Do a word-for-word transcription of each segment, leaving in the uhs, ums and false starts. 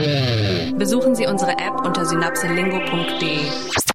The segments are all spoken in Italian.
Besuchen Sie unsere App unter synapselingo punkt de.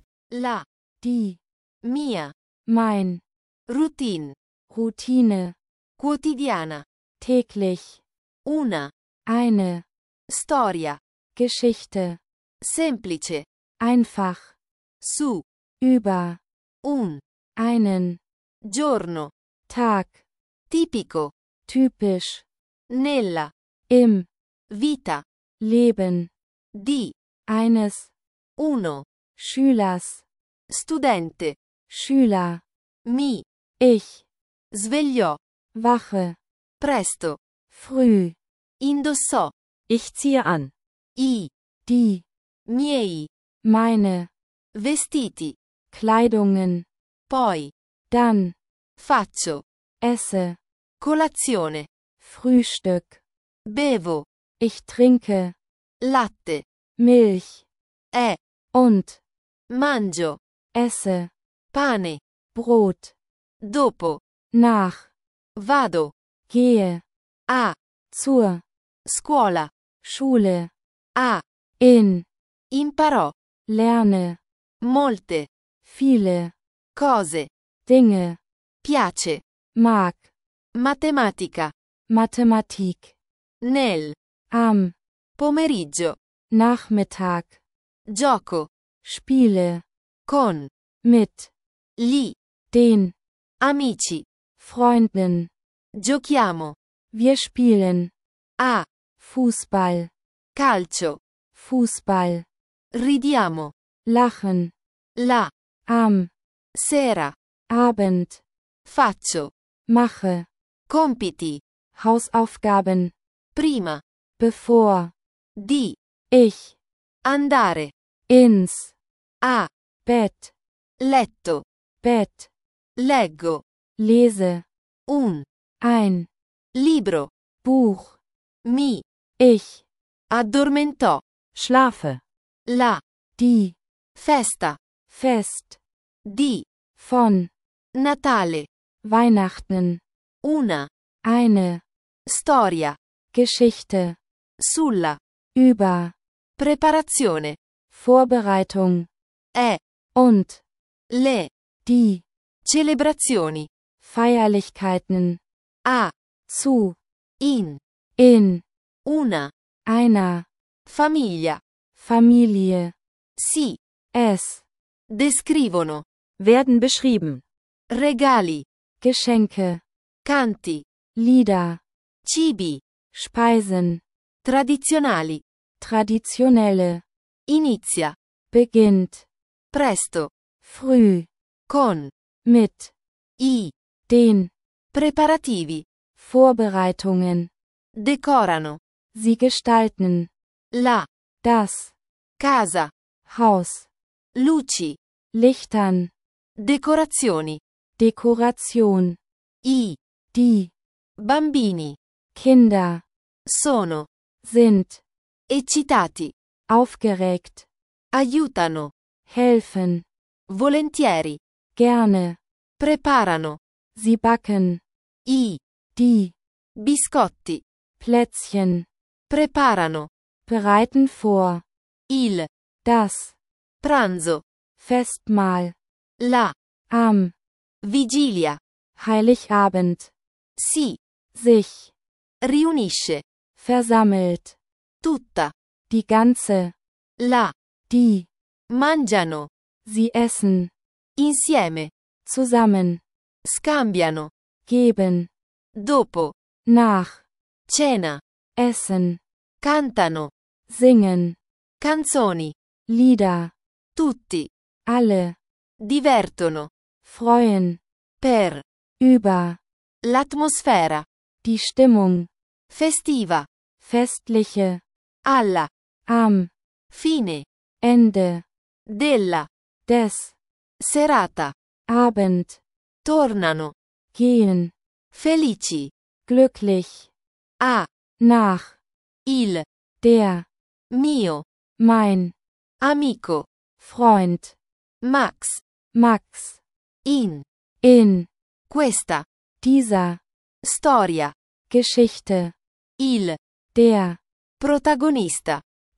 La, Die, mia, mein, routine, Routine, quotidiana, täglich, una, eine, storia, Geschichte, semplice, einfach, su, über, un, einen, giorno, Tag, tipico, typisch, nella, im, vita, Leben, di, eines, uno, Schülers, studente, Schüler, mi, ich, svegliò, wache, presto, früh, indossò, Ich ziehe an. i, die, miei, meine, vestiti, Kleidungen, poi, dann, faccio, esse, colazione, Frühstück, bevo, ich trinke, latte, Milch, è, und, mangio, esse, pane, Brot, dopo, nach, vado, gehe, a, zur, scuola, Schule, a, in, imparò, lerne, molte, viele, cose, Dinge, piace, mag, matematica, Mathematik, nel, am, pomeriggio, Nachmittag, gioco, Spiele, con, mit, gli, den, amici, Freunden, giochiamo, wir spielen, a, Fußball, calcio, Fußball, ridiamo, lachen, la, am, sera, Abend, faccio, mache, compiti, Hausaufgaben, prima, bevor, di, ich, andare, ins, a, Bett, letto, Bett, leggo, lese, un, ein, libro, Buch, mi, ich, addormentò, Schlafe. la, die, festa, Fest, di, von, Natale, Weihnachten, una, eine, storia, Geschichte, sulla, über, preparazione, Vorbereitung, è, und, le, die, celebrazioni, Feierlichkeiten, a, zu, in, in, una, einer, famiglia, Familie, si, es, descrivono, Werden beschrieben. regali, Geschenke, canti, Lieder, cibi, Speisen, tradizionali, traditionelle, inizia, beginnt, presto, früh, con, mit, i, den, preparativi, Vorbereitungen, decorano, sie gestalten, la, das, casa, Haus, luci, Lichtern, decorazioni, Dekoration, i, die, bambini, Kinder, sono, sind, eccitati, aufgeregt, aiutano, helfen, volentieri, gerne, preparano, sie backen, i, die, biscotti, Plätzchen, preparano, bereiten vor, il, das, pranzo, Festmahl, la, am, vigilia, Heiligabend, si, sich, riunisce, versammelt, tutta, die ganze, la, die, mangiano, sie essen, insieme, zusammen, scambiano, geben, dopo, nach, cena, essen, cantano, singen, canzoni, Lieder, tutti, alle, divertono, freuen, per, über, l'atmosfera, die Stimmung, festiva, festliche, alla, am, fine, Ende, della, des, serata, Abend, tornano, gehen, felici, glücklich, a, nach, il, der, mio, mein, amico, Freund, Max, Max, in, in, questa, dieser, storia, Geschichte, il, der, protagonista,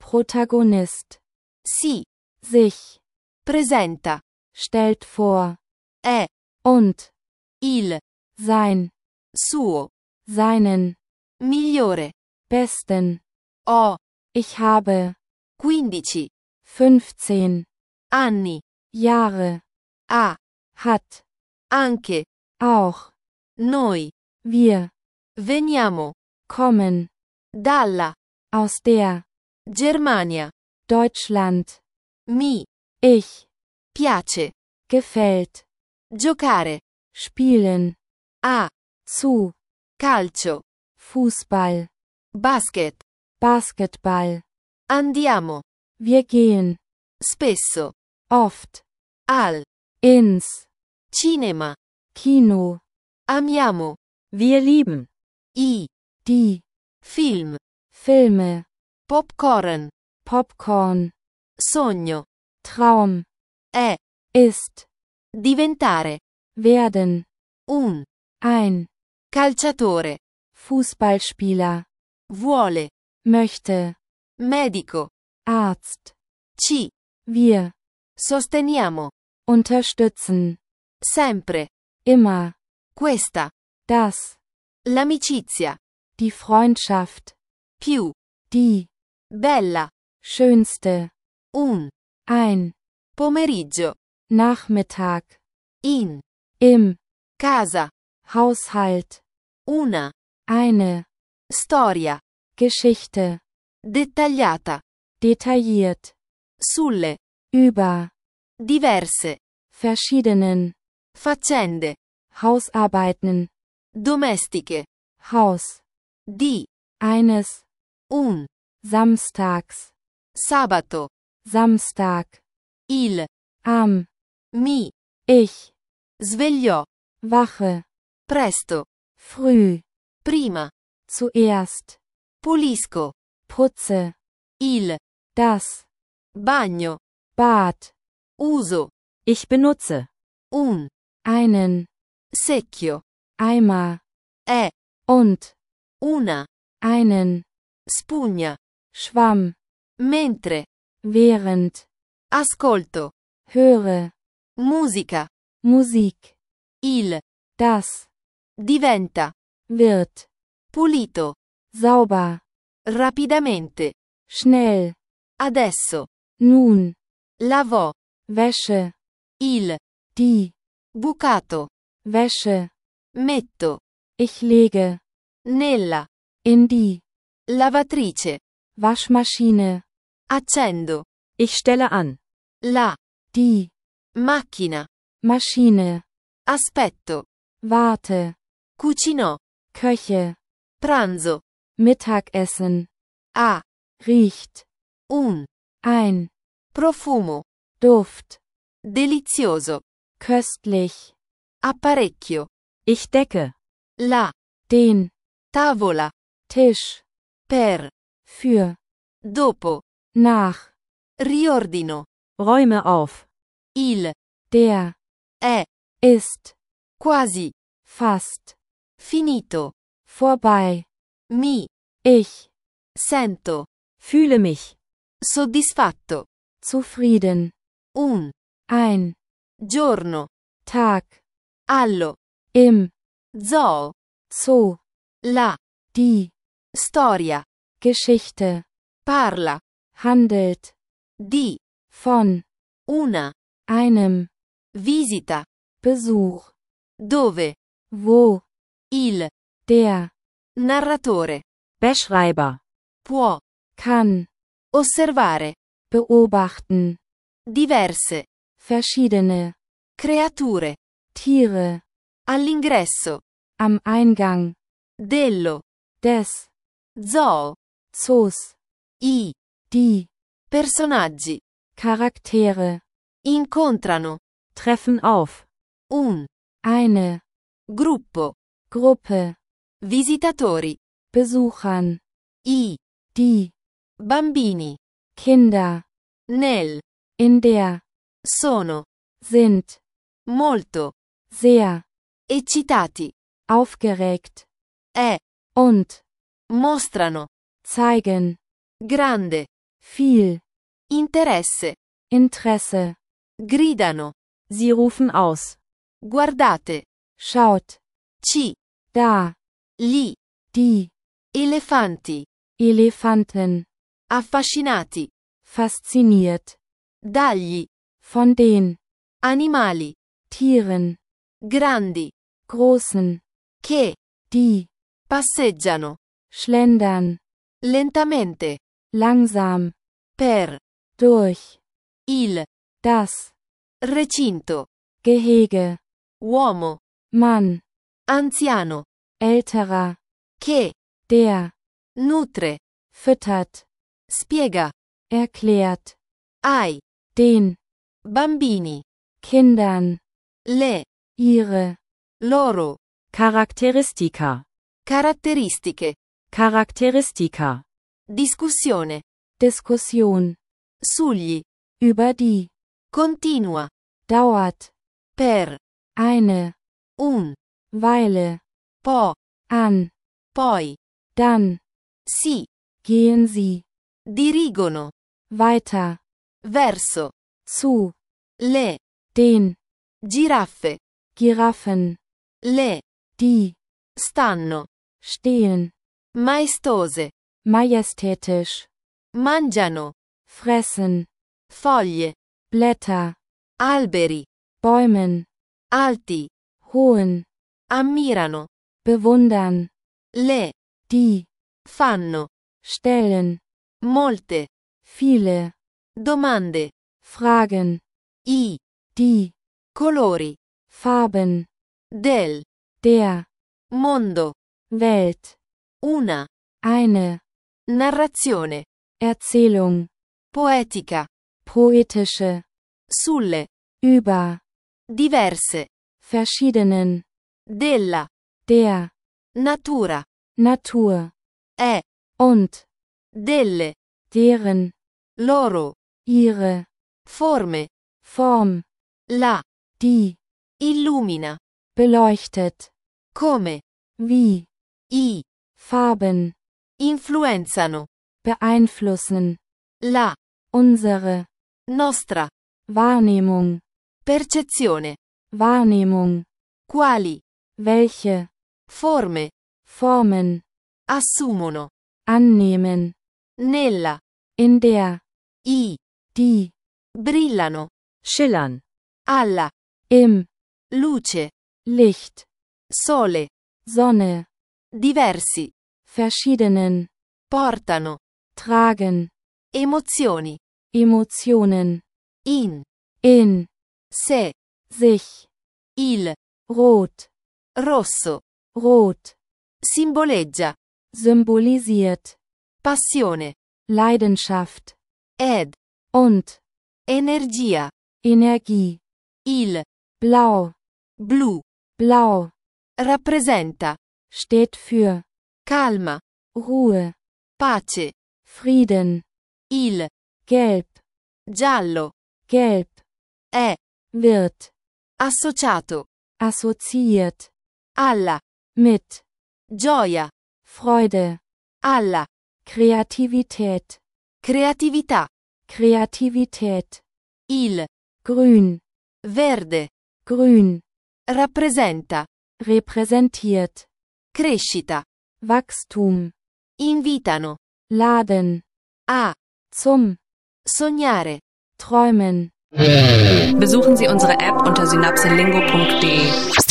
Protagonist. Si. Sich. Presenta. Stellt vor. È. Und. Il. Sein. Suo. Seinen. Migliore. Besten. Ho. Ich habe. quindici. fünfzehn. Anni. Jahre. Ha. Hat. Anche. Auch. Noi. Wir. Veniamo. Kommen. Dalla. Aus der. Germania. Deutschland. Mi. Ich. Piace. Gefällt. Giocare. Spielen. A. Zu. Calcio. Fußball. Basket. Basketball. Andiamo. Wir gehen. Spesso. Oft. Al. Ins. Cinema. Kino. Amiamo. Wir lieben. I. Die. Film. Filme. Popcorn. Popcorn. Sogno. Traum. È. Ist. Diventare. Werden. Un. Ein. Calciatore. Fußballspieler. Vuole. Möchte. Medico. Arzt. Ci. Wir. Sosteniamo. Unterstützen. Sempre. Immer. Questa. Das. L'amicizia. Die Freundschaft. Più. Die. Bella. Schönste. Un. Ein. Pomeriggio. Nachmittag. In. Im. Casa. Haushalt. Una. Eine. Storia. Geschichte. Dettagliata. Detailliert. Sulle. Über. Diverse. Verschiedenen. Faccende. Hausarbeiten. Domestiche. Haus. Di. Eines. Un. Samstags. Sabato. Samstag. Il. Am. Mi. Ich. Svegliò. Wache. Presto. Früh. Prima. Zuerst. Pulisco. Putze. Il. Das. Bagno. Bad. Uso. Ich benutze. Un. Einen. Secchio. Eimer. È. Und. Una. Einen. Spugna. Schwamm. Mentre. Während. Ascolto. Höre. Musica. Musik. Il. Das. Diventa. Wird. Pulito. Sauber. Rapidamente. Schnell. Adesso. Nun. Lavò. Wäsche. Il. Die. Bucato. Wäsche. Metto. Ich lege. Nella. In die. Lavatrice. Waschmaschine. Accendo. Ich stelle an. La. Die. Macchina. Maschine. Aspetto. Warte. Cucinò. Köche. Pranzo. Mittagessen. A. Riecht. Un. Ein. Profumo. Duft. Delizioso. Köstlich. Apparecchio. Ich decke. La. Den. Tavola. Tisch. Per. Für. Dopo. Nach. Riordino. Räume auf. Il. Der. È. Ist. Quasi. Fast. Finito. Vorbei. Mi. Ich. Sento. Fühle mich. Soddisfatto. Zufrieden. Un. Ein. Giorno. Tag. Allo. Im. Zoo. Zoo. La. Die. Storia. Geschichte. Parla. Handelt. Di. Von. Una. Einem. Visita. Besuch. Dove. Wo. Il. Der. Narratore. Beschreiber. Può. Kann. Osservare. Beobachten. Diverse. Verschiedene. Creature. Tiere. All'ingresso. Am Eingang. Dello. Des. Zoo. Zoos. I. Die. Personaggi. Charaktere. Incontrano. Treffen auf. Un. Eine. Gruppo. Gruppe. Visitatori. Besuchern. I. Die. Bambini. Kinder. Nel. In der. Sono. Sind. Molto. Sehr. Eccitati. Aufgeregt. È. Und. Mostrano. Zeigen. Grande. viel, interesse, Interesse, gridano, Sie rufen aus. guardate, schaut, ci, da, gli, die, elefanti, Elefanten, affascinati, fasziniert, dagli, von den, animali, Tieren, grandi, großen, che, die, passeggiano, schlendern, lentamente, langsam, per, durch, il, das, recinto, Gehege, uomo, Mann, anziano, älterer, che, der, nutre, füttert, spiega, erklärt, ai, den, bambini, Kindern, le, ihre, loro, Charakteristika. caratteristiche, Charakteristika. discussione, Diskussion, sugli, über die, continua, dauert, per, eine, un, Weile, po, an, poi, dann, si, gehen sie, dirigono, weiter, verso, zu, le, den, giraffe, Giraffen, le, die, stanno, stehen, maestose, majestätisch, mangiano, fressen, foglie, Blätter, alberi, Bäumen, alti, hohen, ammirano, bewundern, le, die, fanno, stellen, molte, viele, domande, Fragen, i, die, colori, Farben, del, der, mondo, Welt, una, eine, narrazione, Erzählung, poetica, poetische, sulle, über, diverse, verschiedenen, della, der, natura, Natur, è, und, delle, deren, loro, ihre, forme, Form, la, die, illumina, beleuchtet, come, wie, i, Farben, influenzano, beeinflussen, la, unsere, nostra, Wahrnehmung, percezione, Wahrnehmung, quali, welche, forme, Formen, assumono, annehmen, nella, in der, i, die, brillano, Schillern. alla, im, luce, Licht, sole, Sonne, diversi, verschiedenen, portano, tragen, emozioni, Emotionen, in, in, se, sich, il, rot, rosso, rot, simboleggia, symbolisiert, passione, Leidenschaft, ed, und, energia, Energie, il, blau, blu, blau, rappresenta, steht für, calma, Ruhe, pace, Frieden, il, gelb, giallo, gelb, è, wird, associato, assoziiert, alla, mit, gioia, Freude, alla, Kreativität, creatività, Kreativität, il, grün, verde, grün, rappresenta, repräsentiert, crescita, Wachstum, invitano, laden, a, zum, sognare. träumen. Besuchen Sie unsere App unter synapselingo punkt de.